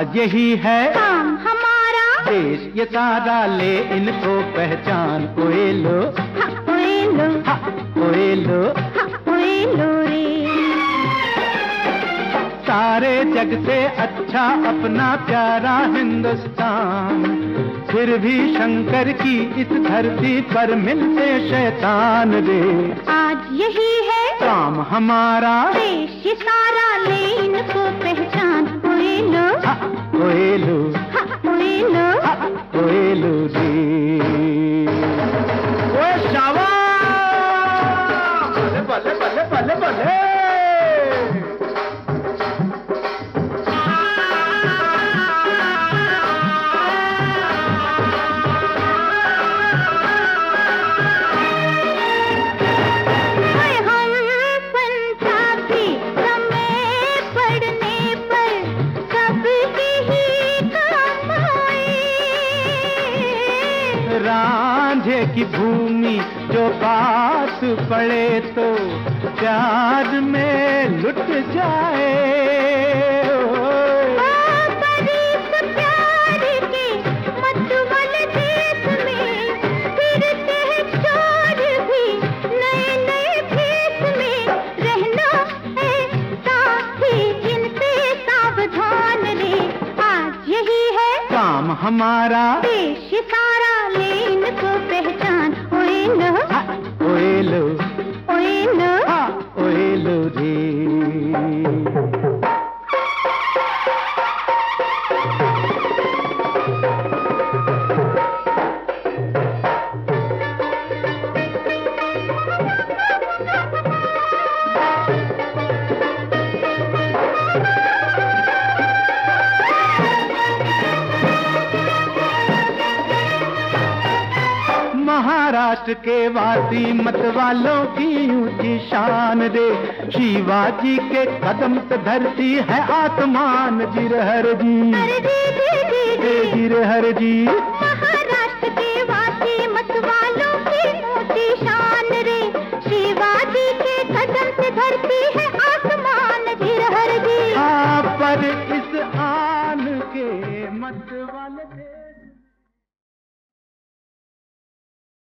आज यही है काम हमारा, देश ये सारा ले इनको पहचान। ओए लो ओए लो, ओए लो, ओए लो रे। सारे जग से अच्छा अपना प्यारा हिंदुस्तान, फिर भी शंकर की इस धरती पर मिलते शैतान रे। आज यही है काम हमारा, देश ये सारा ले इनको पहचान। ओए लो, ओए लो, ओए लो, ओए लो रे। ओए शाबाश, बल्ले बल्ले बल्ले बल्ले बल्ले। रांझे की भूमि जो बात पड़े तो प्यार में लुट जाए। प्यार के मतवाल देश में फिरते हैं चोर भी नए नए भेष में। रहना है साथी इनसे सावधान रे। आज यही है काम हमारा, देश सारा ले इनको पहचान। ओए लो, ओए लो, ओए लो, ओए लो रे। महाराष्ट्र के वासी मत वालों की ऊंची शान रे। शिवाजी के कदम से धरती है आसमान। जिरहर जी, जिरहर जी। महाराष्ट्र के वासी मत वालों की ऊंची शान रे। शिवाजी के कदम से धरती है आसमान। जिरहर जी, पर इस आन के मत वाले